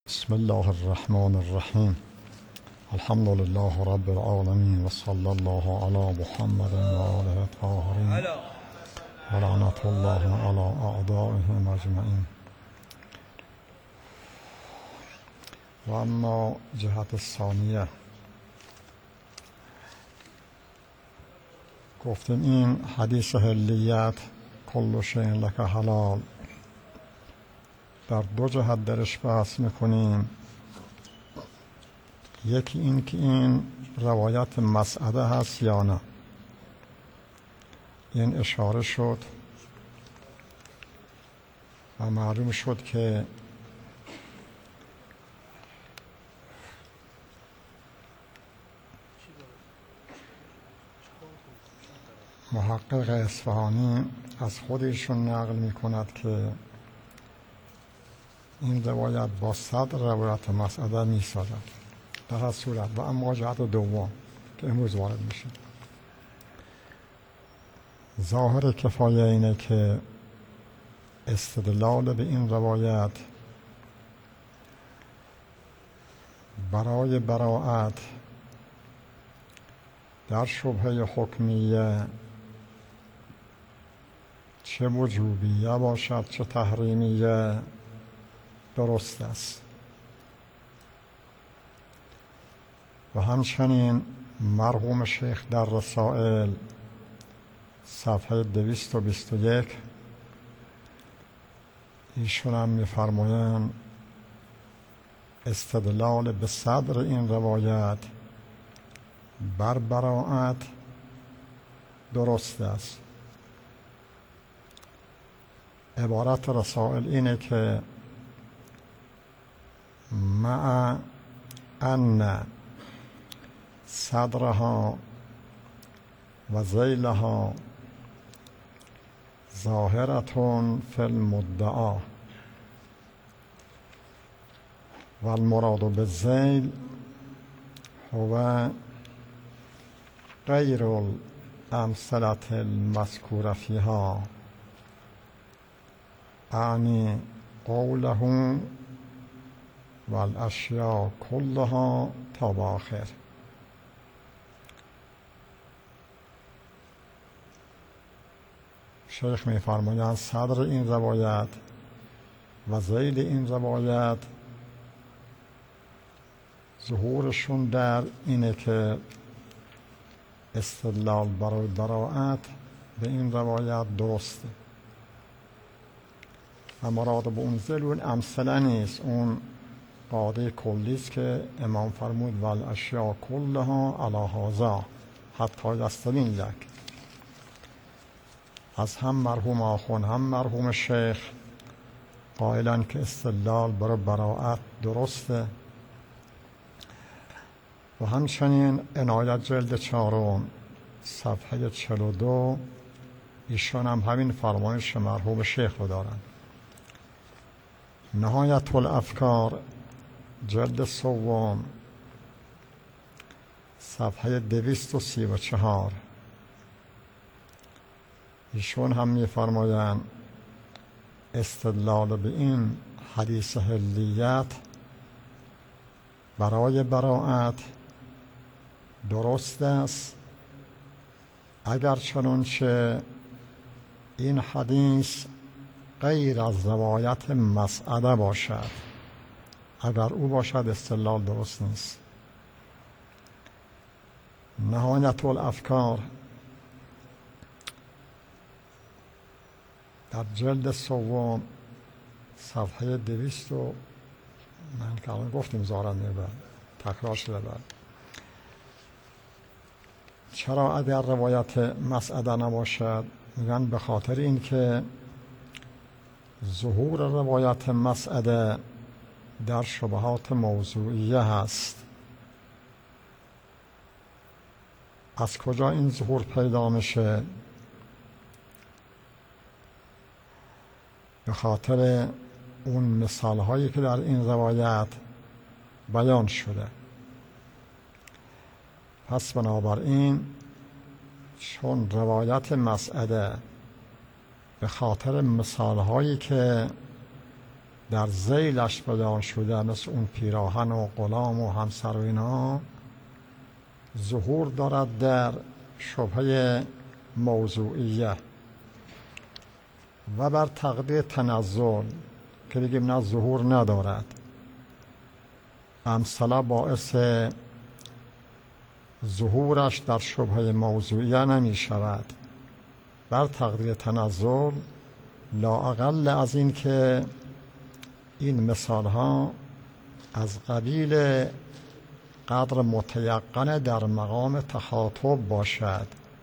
بسم الله الرحمن الرحیم. الحمد لله رب العالمین و صلی الله علی محمد و آله الطاهرین و لعنت الله علی اعدائهم اجمعین. و اما جهت ثانیه، گفتیم این حدیث حلیت کل شیء لک حلال در دو جهت درش بحث میکنیم. یکی این که این روایت مسعده هست یا نه، این اشاره شد و معلوم شد که محقق اصفهانی از خودشون نقل میکند که این روایت با صدر روایت مسعده میسازد در هر صورت. و اما جهت دوم که امروز وارد میشه، ظاهر کفایه اینه که استدلال به این روایت برای براءت در شبهه حکمیه، چه وجوبیه باشد چه تحریمیه، درست است. و همچنین مرحوم شیخ در رسائل صفحه 221 ایشون هم می‌فرمایند استدلال به صدر این روایت بر براءت درست است. عبارت رسائل اینه که مع ان صدرها و ذیلها ظاهرة فی المدعا و المراد بالذیل هو غیر الامثلة المذکورة فیها، اعنی قوله و الاشیاء کلها تا به آخر. شیخ می‌فرمایند صدر این روایت و ذیل این روایت ظهورشون در اینه که استدلال برای براءت به این روایت درسته و مراد به اون ذیل اون امثله نیست، اون قاعده کلی است که امام فرمود و الاشیاء کلها علی هذا حتی یستبین لک. از هم مرحوم آخوند هم مرحوم شیخ قائلن که استدلال برای براءت درسته. و همچنین عنایت جلد 4 صفحه 42 ایشان هم همین فرمایش مرحوم شیخ رو دارن. نهایت الافکار جلد 3 صفحه 234 ایشون هم می‌فرمایند استدلال به این حدیث حلیت برای براءت درست است، اگر چنانچه این حدیث غیر از روایت مسعده باشد. اگر او باشد استدلال درست نیست. نهایت الافکار در جلد 3 صفحه 200 من که الان گفتیم زارن میبرد تکرار شده بعد. چرا اگر روایت مسعده نباشد؟ میگن به خاطر این که ظهور روایت مسعده در شبهات موضوعیه هست. از کجا این ظهور پیدا میشه؟ به خاطر اون مثال هایی که در این روایت بیان شده. پس بنابراین چون روایت مسعده به خاطر مثال هایی که در ذیلش پیدا شده، مثل اون پیراهن و غلام و همسر و اینا، ظهور دارد در شبهه موضوعیه و بر تقدیر تنزل که بگیم نه ظهور ندارد. امثله باعث ظهورش در شبهه موضوعیه نمی شود. بر تقدیر تنزل لااقل از این که این مثال ها از قبیل قدر متیقن در مقام تخاطب باشد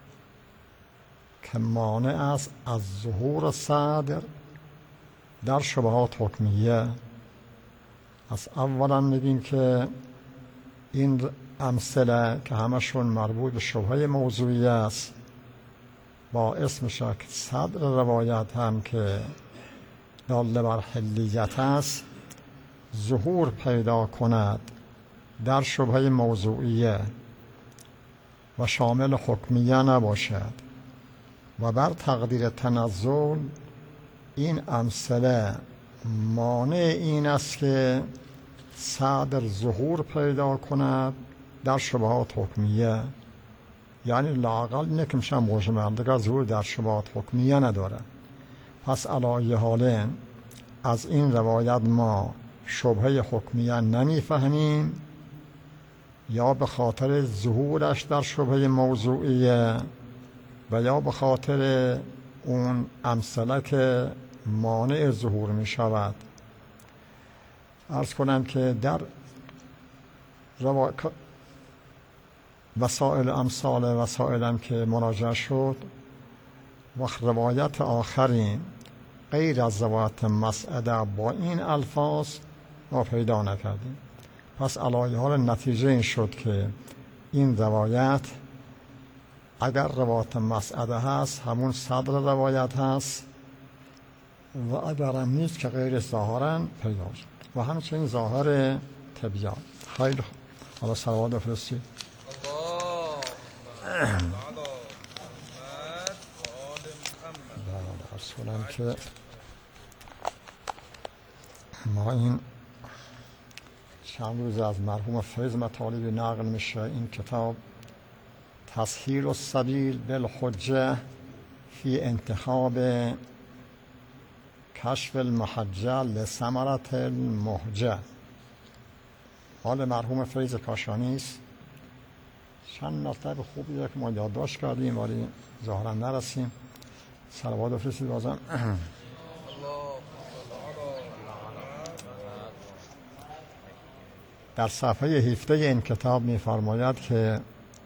که مانع است از ظهور صدر در شبهات حکمیه. از اولا میگیم که این امثله که همشون مربوط به شبهه موضوعی است باعث میشه که صدر روایت هم که داله بر حلیت است ظهور پیدا کند در شبهه موضوعیه و شامل حکمیه نباشد. و بر تقدیر تنزل این امثله مانع این است که صدر ظهور پیدا کند در شبهات حکمیه، یعنی لااقل اینه که میشه مجمل دیگر ظهور در شبهات حکمیه نداره. پس علی حال از این روایت ما شبهه حکمیه نمیفهمیم، یا به خاطر ظهورش در شبهه موضوعیه و یا به خاطر اون امثله که مانع ظهور می شود. عرض کنم که در وسائل امثال وسائلم که مراجعه شد و روایت آخرین غیر از روایت مسعده با این الفاظ ما پیدا نکردیم. پس علی حال نتیجه این شد که این روایت اگر روایت مسعده هست همون صدر روایت هست و اگر هم نیست که غیر ظاهرا پیدا شد و همچنین ظاهر تبیان. خیلی حالا صلوات بفرستید. عرض کنم که ما این چند روز از مرحوم فیض مطالبی نقل میشه این کتاب تسهیل السبیل بالحجه فی انتخاب کشف المحجه لثمرة المهجه، حال مرحوم فیض کاشانی است. چند مطلب خوبیه که ما یادداشت کردیم ولی ظاهرا نرسیم. صلوات بفرستید بازم. در صفحه 17 این کتاب می‌فرماید که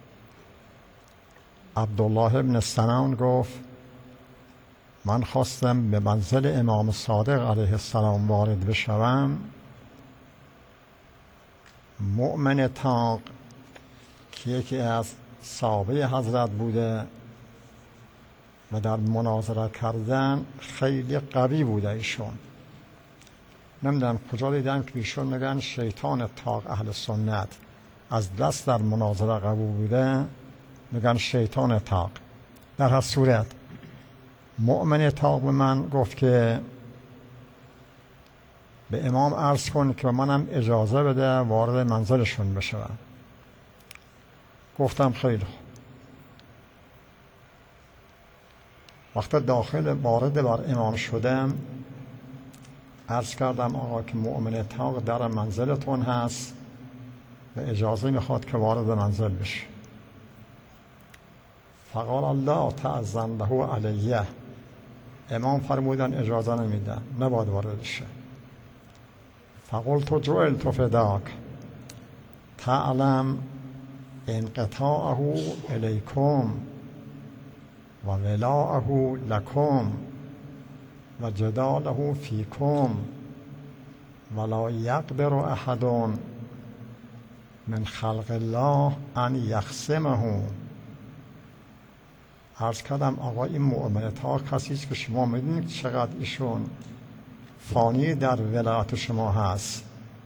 عبدالله ابن سنان گفت من خواستم به منزل امام صادق علیه السلام وارد بشوم. مؤمن تاق که یکی از صحابه حضرت بوده و در مناظره کردن خیلی قوی بوده ایشون. نمیدونم کجا دیدم که ایشون میگن شیطان تاق اهل سنت از دست در مناظره قوی بوده، میگن شیطان تاق. در هر صورت مؤمن تاق به من گفت که به امام عرض کن که منم اجازه بده وارد منزلشون بشوم. گفتم خیلی خوب. وقتی داخل وارد بر امام شدم عرض کردم آقا که مؤمن تاق در منزلتون هست و اجازه میخواد که وارد منزل بشه. فقال الله تعظم له علیه، امام فرمودن اجازه نمیدن، نباید وارد شه. فقلت جعلت فداک تعلم انقطاعه الیکم و ولاءه لکم و جداله فیکم ولا یقدر احد من خلق الله ان یخصمه. عرض کردم آقا این مؤمن تاق کسی است که شما میدونید چقدر ایشون فانی در ولایت شما هست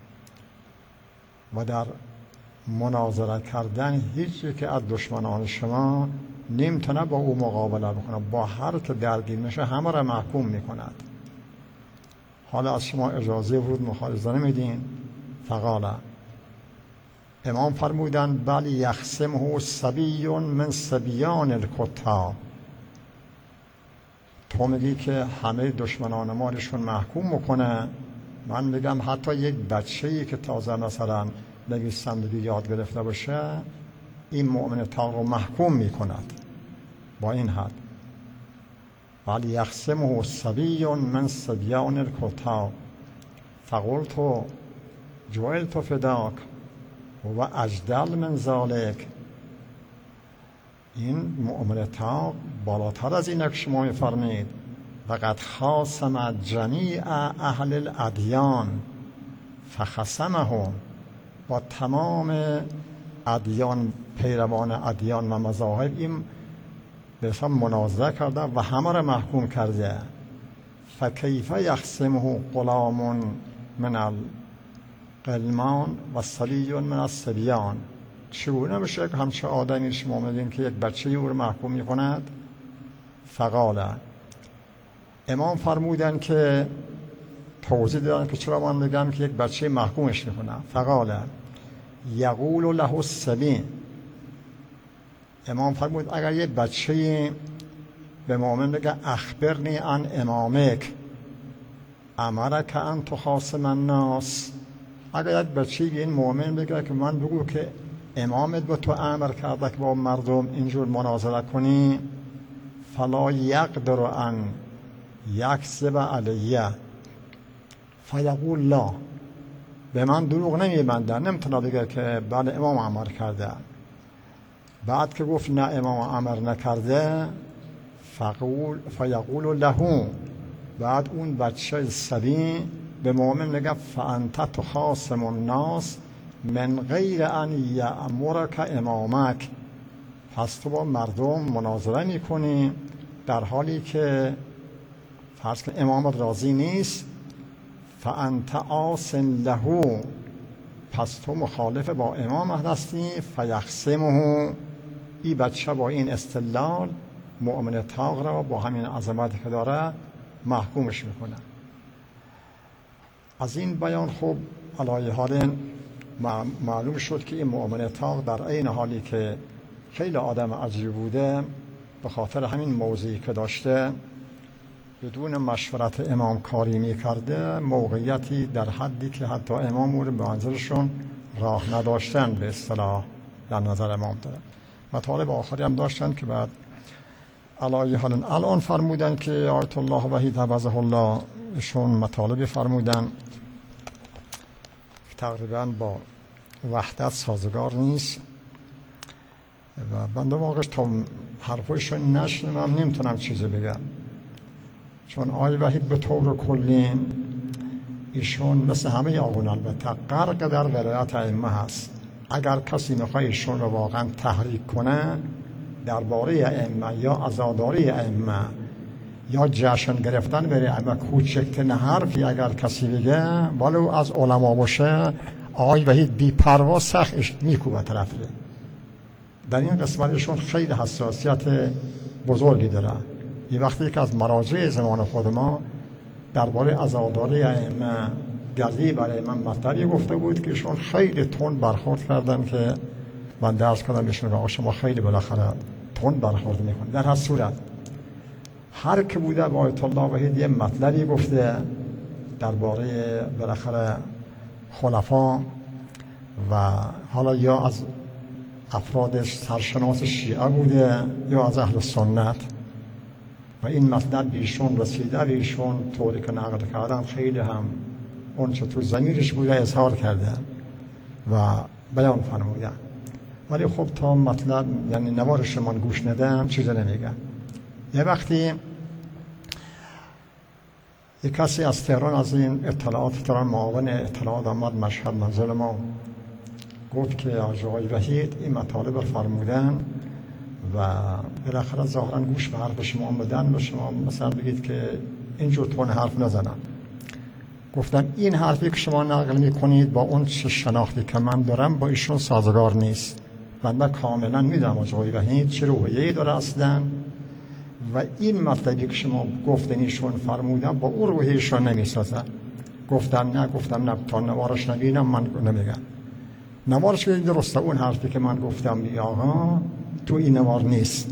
و در مناظره کردن هیچی که از دشمنان شما نمیتونه با او مقابله بکنه، با هر که درگیر میشه همه را محکوم میکند. حالا از شما اجازه ورود مخارجه نمیدین؟ فقال، امام فرمودن بل یخصمه صبی من صبیان الکتاب. تو میگی که همه دشمنان ما رشون محکوم میکنه، من میگم حتی یک بچه‌ای که تازه مثلا نویسندگی یاد گرفته باشه این مؤمن تاق رو محکوم میکند با این حد. ولی یخصمه صبی من صبیان الکتاب فقلت جعلت فداک و اجدل من ذلک. این مؤمن تاق بالاتر از این که شما میفرمید وقد خاصم جمیع اهل الادیان فخصمهم، با تمام ادیان، پیروان ادیان و مذاهب این به حساب مناظره کرده و همه را محکوم کرده. فکیف یخصمه غلام من الغلمان و صبی من الصبیان. چگونه میشه که همچه آدمی شما میگین که یک بچه او رو محکوم میکند؟ فقال، امام فرمودن که توضیح دادن که چرا من میگم که یک بچه محکومش میکنه. فقال یقول له الصبی، امام فرمود اگر یک بچه به مؤمن بگه اخبرنی عن امامک امرک ان تخاصم الناس، اگر یک بچه به این مؤمن بگه که من بگو که امامت به تو امر کرده که با مردم اینجور مناظره کنی، فلا یقدر ان یکذب علیه فیقول لا، به من دروغ نمیبنده، نمیتونه بگه که بله امام امر کرده. بعد که گفت نه امام امر نکرده، فیقول له، بعد اون بچه صبی به مؤمن میگه فانت تخاصم الناس من غیر ان یأمرک امامک، پس تو با مردم مناظره میکنی در حالی که فرض کن امامت راضی نیست. فانت عاص له، پس تو مخالف با امام هستی. فیخصمه، این بچه با این استدلال مؤمن تاق را با همین عظمتی که داره محکومش میکنه. از این بیان خوب علایه حال معلوم شد که این مؤمن تاق در این حالی که خیلی آدم عجیب بوده، به خاطر همین موضعی که داشته بدون مشورت امام کاری میکرده، موقعیتی در حدی که حتی امام او رو به منظرشون راه نداشتن به اصطلاح در نظر امام داره. مطالب آخری هم داشتن که بعد علایه حال الان فرمودن که آیت الله وحید حفظه الله ایشون مطالبی فرمودن تقریبا با وحدت سازگار نیست و بنده واقعش تا حرفایشون نشنم نمیتونم چیزی بگم، چون آقای وحید به طور کلی ایشون مثل همه آقایون البته غرق در ولایت ائمه هست. اگر کسی میخواد ایشون رو واقعا تحریک کنه درباره ائمه یا عزاداری ائمه یا جشن گرفتن بر ائمه، کوچکترین حرفی اگر کسی بگه ولو از علما باشه، آقای وحید بی‌پروا سخت میکوبه طرفه. در این قسمتشون خیلی حساسیت بزرگی داره. یه وقتی که از مراجع زمان خود ما درباره عزاداری ائمه گزی برای من مطلبی گفته بود که ایشون خیلی تند برخورد کردن که من درس کردم بهشون که شما خیلی بالاخره تند برخورد میکنید. در هر صورت هر که بوده با آیت الله وحید یه مطلبی گفته درباره بالاخره خلفا و حالا یا از افراد سرشناس شیعه بوده یا از اهل سنت و این مطلب بیشون رسیده، بیشون طوری که نقل کردن خیلی هم اون چه تو ضمیرش بوده اظهار کرده و بیان فرمودن، ولی خب تا مطلب یعنی نوارش من گوش ندم چیزی نمیگن. یه وقتی یک کسی از تهران از این اطلاعات تهران معاون اطلاعات آمد مشهد منزل ما، گفت که آقای وحید این مطالب فرمودن و بالاخره ظاهرا گوش به حرف شما بدن و شما مثلا بگید که اینجور تون حرف نزنن. گفتم این حرفی که شما نقل میکنید با اون چه شناختی که من دارم با ایشون سازگار نیست. من کاملا میدونم آقای وحید چه روحیه‌ای داره اصلا و این مطلبی که شما گفتن ایشون فرمودن با اون روحی ایشون نمیسازه. گفتم نه تا نوارش نبینم من نمیگم. نوارش که درسته، اون حرفی که من گفتم بی آقا تو این نوار نیست.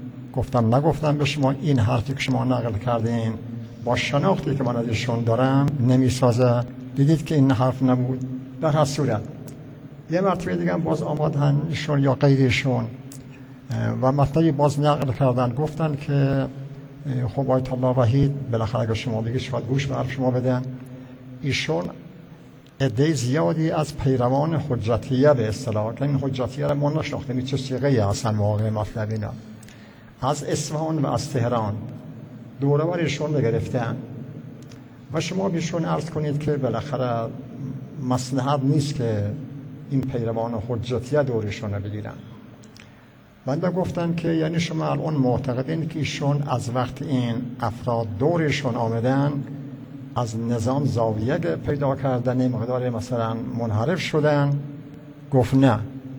نگفتم به شما این حرفی که شما نقل کردین با شناختی که من از ایشون دارم نمیسازه. دیدید که این حرف نبود. در هر صورت یه مرتبه دیگه باز آمدن ایشون یا غیرشون و مطلبی باز نقل کردن، گفتن که خب آیت الله وحید بالاخره اگر شما بگید شاید گوش به حرف شما بدن. ایشون عده زیادی از پیروان حجتیه به اصطلاح، که این حجتیه را ما نشناختیم چه صیغه‌ای هستن واقع مطلب اینا، از اصفهان و از تهران دوره بر ایشون گرفتن و شما بیشون عرض کنید که بالاخره مصلحت نیست که این پیروان حجتیه دورشون رو بگیرن. بنده گفتن که یعنی شما الان معتقدین که ایشون از وقت این افراد دورشون آمدن از نظام زاویه پیدا کردن، مقدار مثلا منحرف شدن؟ گفت نه.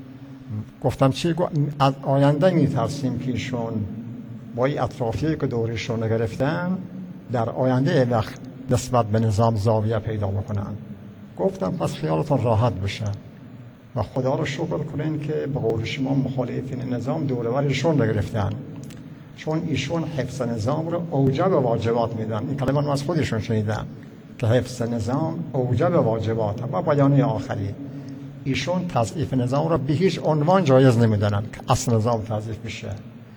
گفتم چی؟ از آینده میترسیم که ایشون با این اطرافیه که دورشون گرفتن در آینده وقت نسبت به نظام زاویه پیدا بکنن. گفتم پس خیالتون راحت بشه و خدا رو شکر کنین که به قول شما مخالفین نظام دورورشون رو گرفتن، چون ایشون حفظ نظام رو اوجب واجبات میدن. این کلمه من از خودشون شنیدم که حفظ نظام اوجب واجبات و بیانیه آخری. ایشون تضعیف نظام رو به هیچ عنوان جایز نمیدونن که اصل نظام تضعیف بشه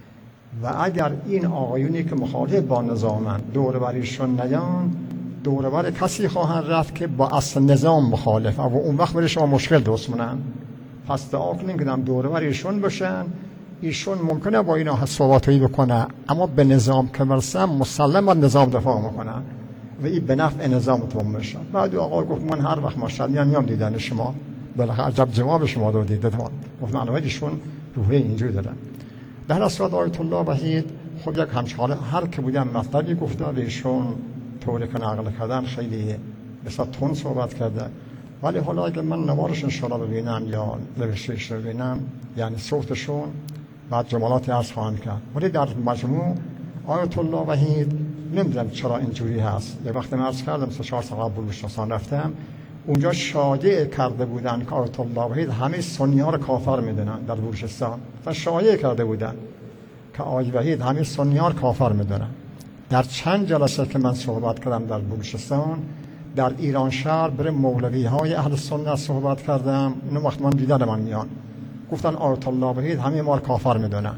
و اگر این آقایونی که مخالف با نظامن دوربریشون نیان، دوربر کسی خواهند رفت که با اصل نظام مخالف و اون وقت برای شما مشکل درست منن. پس دعا کنیم که دوربر ایشون بشن. ایشون ممکنه با اینا صحبتایی بکنه اما به نظام که برسن مسلما نظام دفاع میکنه و این به نفع نظامتون بشه. بعد آقا گفت من هر وقت ماشاءالله میام دیدن شما، بالاخره عجب جواب شما رو دیدم. گفت معلومه ایشون روحیه اینجوری دارن. در اصل آیت الله وحید خب یک همچنان هر که بودن مطلبی گفته به ایشون طوری که نقل کردن خیلی مثلا تون صحبت کرده، ولی حالا اگه من نوارش انشاءالله ببینم یا نوشتهش رو ببینم یعنی صوتشون بعد جملاتی عرض خواهم کرد. ولی در مجموع آیت الله وحید نمیدونم چرا اینجوری هست. یه وقتی من عرض کردم 3-4 سال قبل بلوچستان رفتم، اونجا شایعه کرده بودن که آیت الله وحید همه سنی ها رو کافر میدونن. در بلوچستان تا شایعه کرده بودن که آیت وحید همه سنی ها رو کافر میدونن. در چند جلسه که من صحبت کردم در بلوچستان، در ایران شهر برای مولوی های اهل سنت صحبت کردم، اینو وقت من دیدن من میان گفتن آیت الله وحید همه ما رو کافر میدونن.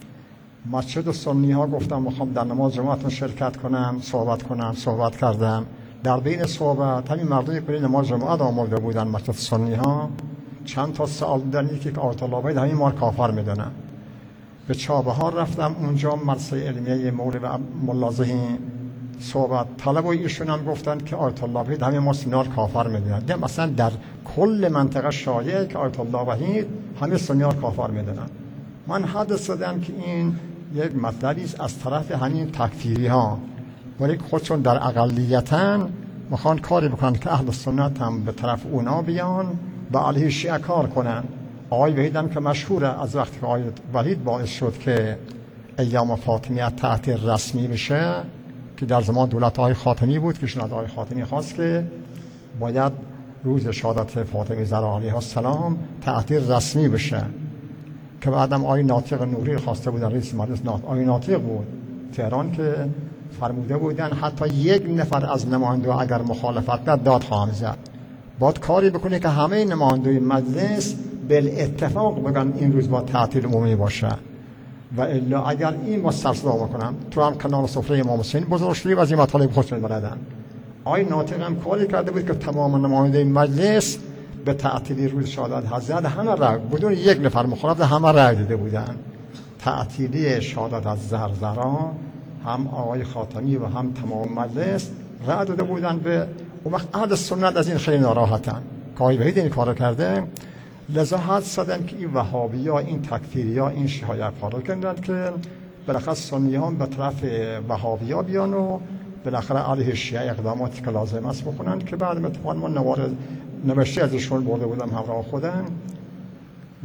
مسجد سنی ها گفتم میخوام در نماز جماعتون شرکت کنم، صحبت کردم. در بین صحبت همین مردمی که نماز جماعت آمده بودن مسجد سنی ها چند تا سوال دادن که آیت الله وحید همه ما رو کافر میدونن. به چابهار رفتم، اونجا مدرسه علمیه مولوی ملازهی صحبت طلب و ایشون هم گفتن که آیت الله وحید همه ما سنیار کافر میدونن. مثلا در کل منطقه شایعه که آیت الله وحید همه سنیار کافر میدونن. من حدس زدم که این یک مطلبی است از طرف همین تکفیری ها، ولی خودشون در اقلیتن میخوان کاری بکنن که اهل سنت هم به طرف اونا بیان و علیه شیعه کار کنن. آقای وحید هم که مشهوره از وقتی که آقای وحید باعث شد که ایام فاطمیه تعطیل رسمی بشه، که در زمان دولت آقای خاتمی بود که شناد آقای خاتمی خواست که باید روز شهادت فاطمه زهرا علیها السلام تعطیل رسمی بشه، که بعدم آقای ناطق نوری خواسته بودن رئیس مجلس. آقای ناطق بود تهران که فرموده بودن حتی یک نفر از نماینده اگر مخالفت کرد داد خواهم زد. باید کاری بکنه که همه نماینده مجلس بالاتفاق بگن این روز با تعطیل عمومی باشه و الا اگر این با سرصدا بکنن تو هم کنار سفره امام حسین بزرگشویی و از این مطالب خودشون بلدن. آقای ناطق هم کاری کرده بود که تمام نماینده مجلس به تعطیلی روز شهادت حضرت همه رأی بدون یک نفر مخالف همه رأی داده بودن. تعطیلی شهادت از زهرا هم آقای خاتمی و هم تمام مجلس رأی داده بودن. به اون وقت اهل سنت از این خیلی ناراحتن که آقای وحید این کارو کرده، لذا حدس زدن که این وهابی‌ها، این تکفیری‌ها، این شیعه کارو کردن که بالاخره سنی‌ها به طرف وهابی‌ها بیان و بالاخره علیه شیعه اقداماتی که لازم است بکنن، که بعد اتفاقاً من نوشته ازشون برده بودم همراه خودم.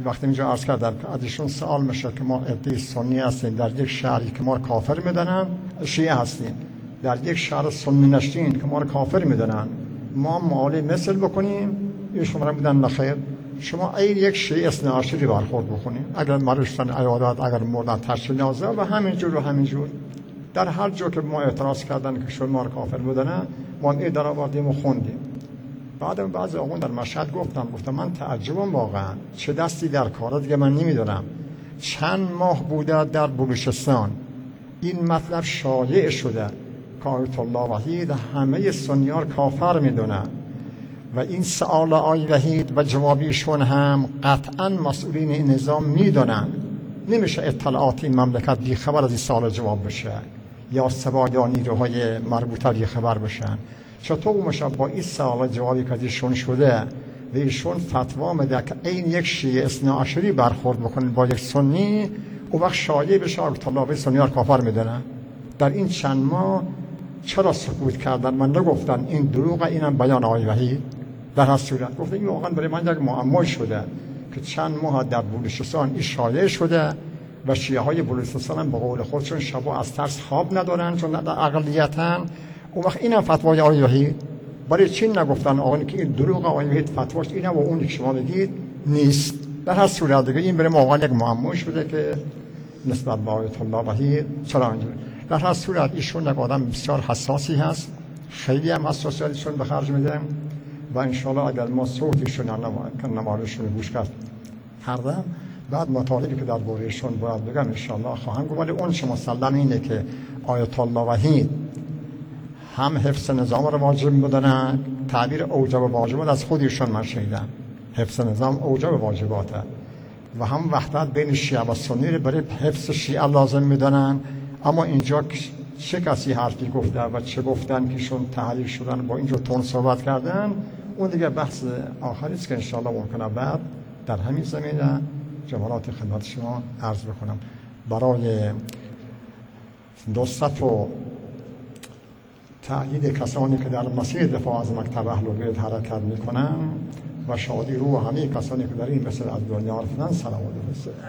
وقتی اینجا عرض کردم که ازشون سوال میشه که ما عده سنی هستیم در یک شهری که ما رو کافر میدونن، شیعه هستیم در یک شهر سنی نشین که ما رو کافر میدونن، ما معامله مثل بکنیم؟ ایشون رو میدن نخیر، شما این یک شیعه اثنا عشری برخورد بکنیم، اگر مرشتن عیادت، اگر مردن تشکیل نازه و همینجور و همینجور. در هر جا که ما اعتراض کردن که شما ما رو کافر میدونن، ما این در آوردیم و خوندیم. بعدم بعضی آقایون در مشهد گفتم من تعجبم واقعا چه دستی در کاره، دیگه من نمیدونم چند ماه بوده در بلوچستان این مطلب شایع شده که آیت الله وحید همه سنیار کافر میدونن و این سوال آی وحید و جوابیشون هم قطعا مسئولین این نظام میدونن. نمیشه اطلاعات این مملکت بی خبر از این سوال جواب بشه یا سبا یا نیروهای مربوطه بی خبر بشن. چطور میشه با این سوال جوابی که ازشون شده و ایشون فتوا میده که این یک شیعه اثنا عشری برخورد بکنه با یک سنی، او وقت شایع بشه آیت الله وحید سنیار کافر میدونن؟ در این چند ماه چرا سکوت کردن؟ من نگفتن این دروغه، اینم بیان آقای وحید؟ در هر صورت گفتن این واقعا برای من یک معما شده که چند ماه در بلوچستان این شایع شده و شیعه های بلوچستان هم به قول خودشون شبا از ترس خواب ندارن چون در اقلیتن. اون وقت اینم فتوای آقای وحید، برای چی نگفتن آقا که این دروغه آقای وحید فتواش اینم و اون که شما میگید نیست؟ در هر صورت دیگه این برای ما واقعا یک معما شده که نسبت به آیت الله وحید چرا اینجوری. در هر صورت ایشون یک آدم بسیار حساسی هست، خیلی هم حساسیتشون به خرج میده و انشالله اگر ما صوتشون نمارشون گوش کردم بعد مطالبی که در بارهشون باید بگم انشالله خواهم گفت. ولی اون شما مسلم اینه که آیت الله وحید هم حفظ نظام رو واجب میدونن، تعبیر اوجب واجبات از خودشون من شنیدم، حفظ نظام اوجب واجباته، و هم وحدت بین شیعه و سنی رو برای حفظ شیعه لازم میدونن. اما اینجا چه کسی حرفی گفته و چه گفتن که شون تحلیل شدن با اینجا تون صحبت کردن، اون دیگه بحث آخری است که انشاءالله ممکنه بعد در همین زمینه جملات خدمت شما عرض بکنم. برای نصرت و تأیید کسانی که در مسیر دفاع از مکتب اهل بیت حرکت میکنن و شادی روح همه کسانی که در این مسیر از دنیا رفتن سلام علیکم.